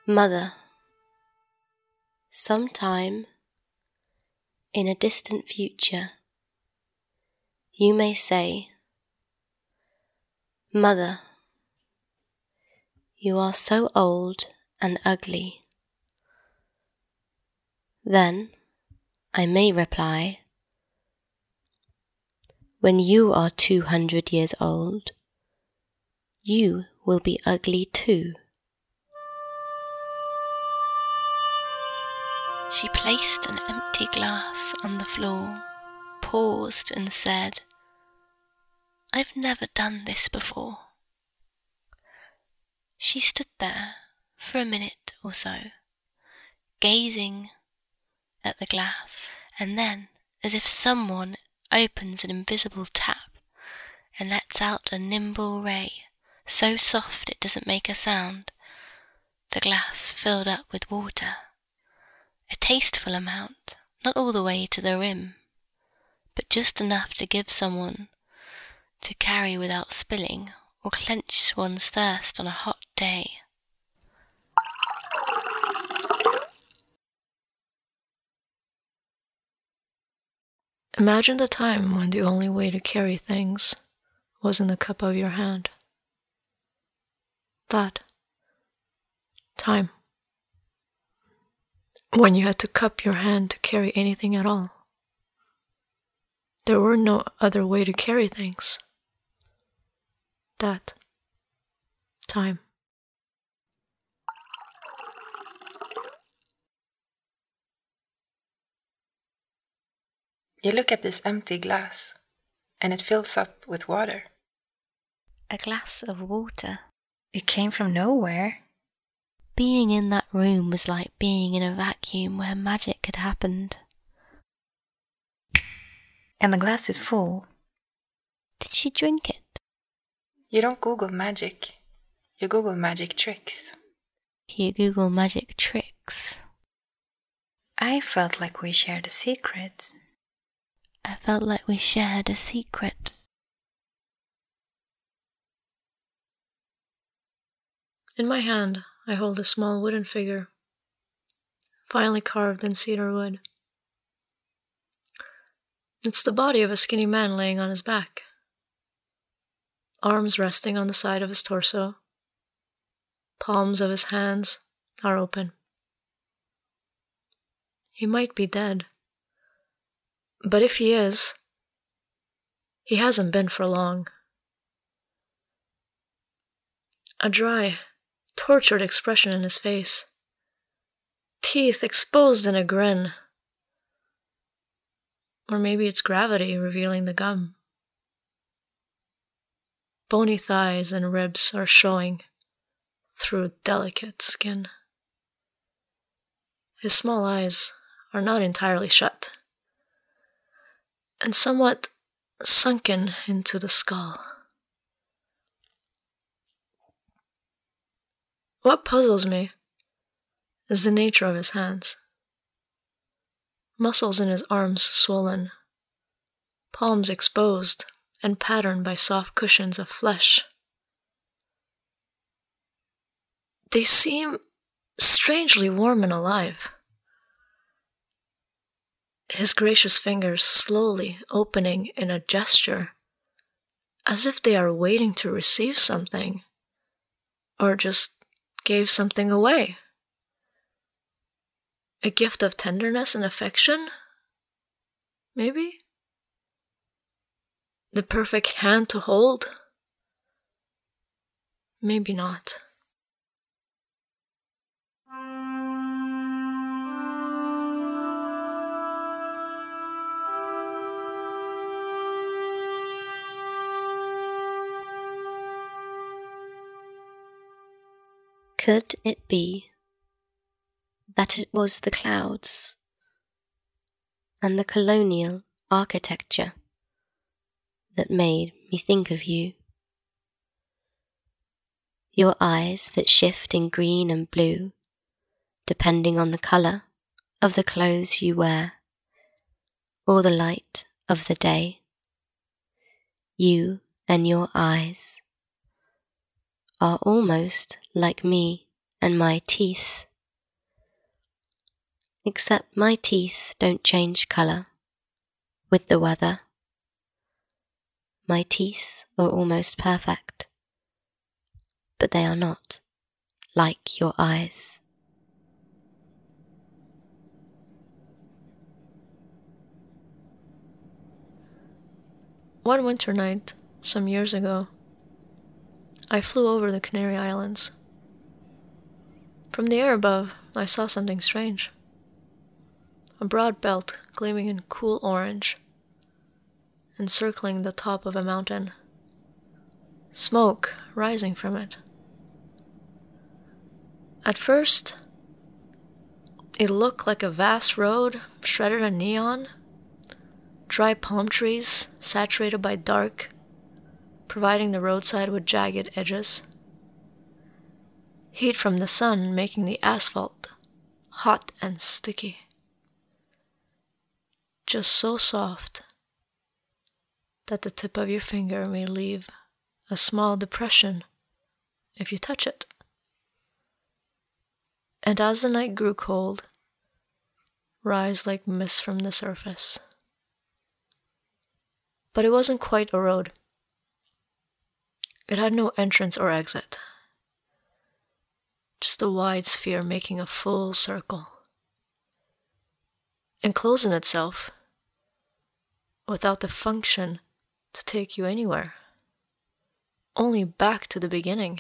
Mother, sometime in a distant future, you may say, Mother, you are so old and ugly. Then I may reply, when you are 200 years old, you will be ugly too. She placed an empty glass on the floor, paused and said, I've never done this before. She stood there for a minute or so, gazing at the glass, and then, as if someone opens an invisible tap and lets out a nimble ray, so soft it doesn't make a sound, the glass filled up with water. A tasteful amount, not all the way to the rim, but just enough to give someone to carry without spilling or quench one's thirst on a hot day. Imagine the time when the only way to carry things was in the cup of your hand. That time when you had to cup your hand to carry anything at all. There were no other way to carry things. That time. You look at this empty glass, and it fills up with water. A glass of water. It came from nowhere. Being in that room was like being in a vacuum where magic had happened. And the glass is full. Did she drink it? You don't Google magic. You Google magic tricks. You Google magic tricks. I felt like we shared a secret. I felt like we shared a secret. In my hand, I hold a small wooden figure, finely carved in cedar wood. It's the body of a skinny man laying on his back, arms resting on the side of his torso. Palms of his hands are open. He might be dead. But if he is, he hasn't been for long. A dry, tortured expression in his face. Teeth exposed in a grin. Or maybe it's gravity revealing the gum. Bony thighs and ribs are showing through delicate skin. His small eyes are not entirely shut, and somewhat sunken into the skull. What puzzles me is the nature of his hands. Muscles in his arms swollen, palms exposed and patterned by soft cushions of flesh. They seem strangely warm and alive. His gracious fingers slowly opening in a gesture, as if they are waiting to receive something, or just gave something away. A gift of tenderness and affection? Maybe? The perfect hand to hold? Maybe not. Could it be that it was the clouds and the colonial architecture that made me think of you? Your eyes that shift in green and blue, depending on the colour of the clothes you wear or the light of the day. You and your eyes are almost like me and my teeth. Except my teeth don't change colour with the weather. My teeth are almost perfect, but they are not like your eyes. One winter night, some years ago, I flew over the Canary Islands. From the air above, I saw something strange. A broad belt gleaming in cool orange, encircling the top of a mountain. Smoke rising from it. At first, it looked like a vast road shredded in neon, dry palm trees saturated by dark, providing the roadside with jagged edges. Heat from the sun making the asphalt hot and sticky. Just so soft that the tip of your finger may leave a small depression if you touch it. And as the night grew cold, rise like mist from the surface. But it wasn't quite a road. It had no entrance or exit. Just a wide sphere making a full circle. Enclosed in itself, without the function to take you anywhere. Only back to the beginning.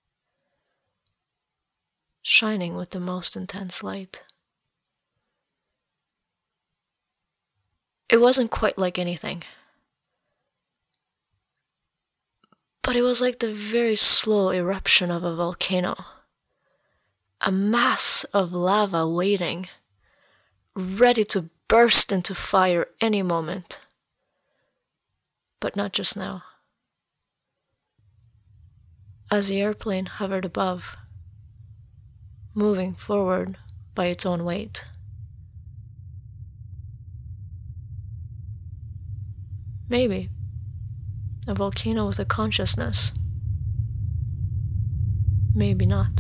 Shining with the most intense light. It wasn't quite like anything. But it was like the very slow eruption of a volcano. A mass of lava waiting, ready to burst into fire any moment. But not just now. As the airplane hovered above, moving forward by its own weight. Maybe a volcano with a consciousness. Maybe not.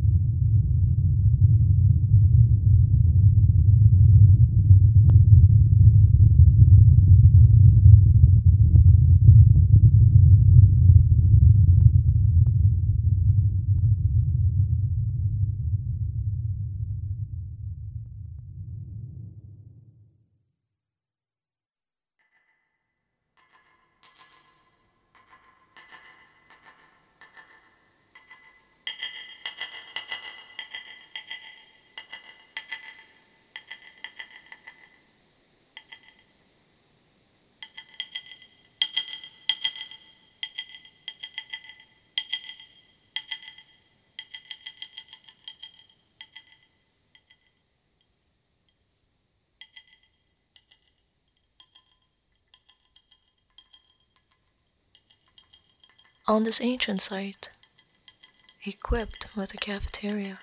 On this ancient site, equipped with a cafeteria,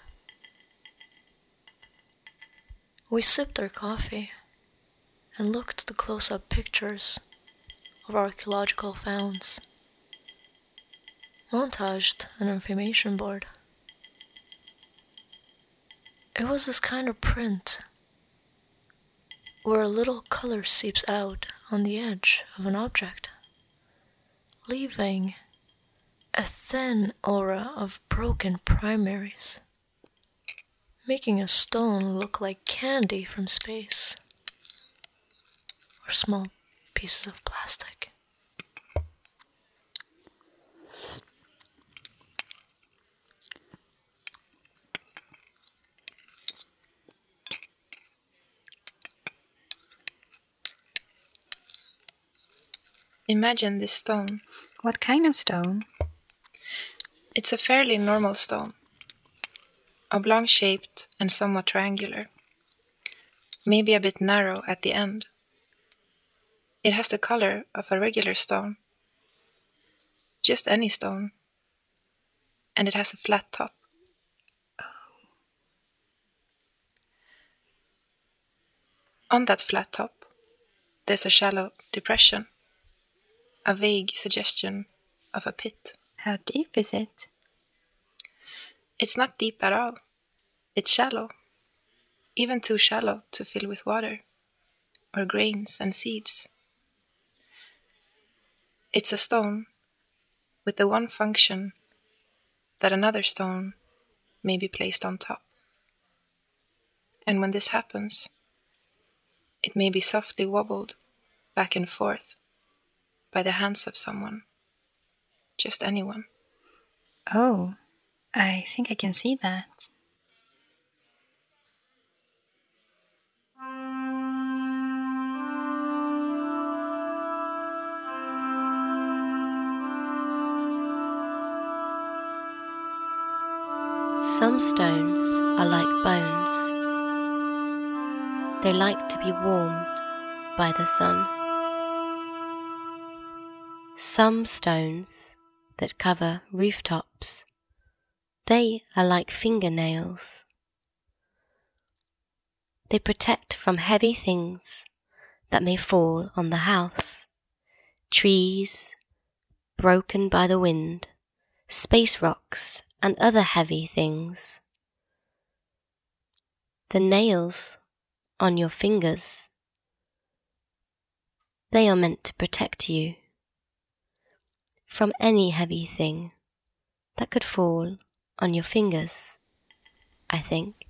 we sipped our coffee and looked at the close-up pictures of archaeological founds, montaged an information board. It was this kind of print where a little color seeps out on the edge of an object, leaving a thin aura of broken primaries, making a stone look like candy from space, or small pieces of plastic. Imagine this stone. What kind of stone? It's a fairly normal stone, oblong-shaped and somewhat triangular, maybe a bit narrow at the end. It has the color of a regular stone, just any stone, and it has a flat top. On that flat top, there's a shallow depression, a vague suggestion of a pit. How deep is it? It's not deep at all. It's shallow, even too shallow to fill with water, or grains and seeds. It's a stone with the one function that another stone may be placed on top. And when this happens, it may be softly wobbled back and forth by the hands of someone, just anyone. Oh, I think I can see that. Some stones are like bones. They like to be warmed by the sun. Some stones that cover rooftops, they are like fingernails. They protect from heavy things that may fall on the house, trees broken by the wind, space rocks and other heavy things. The nails on your fingers, they are meant to protect you from any heavy thing that could fall on your fingers, I think.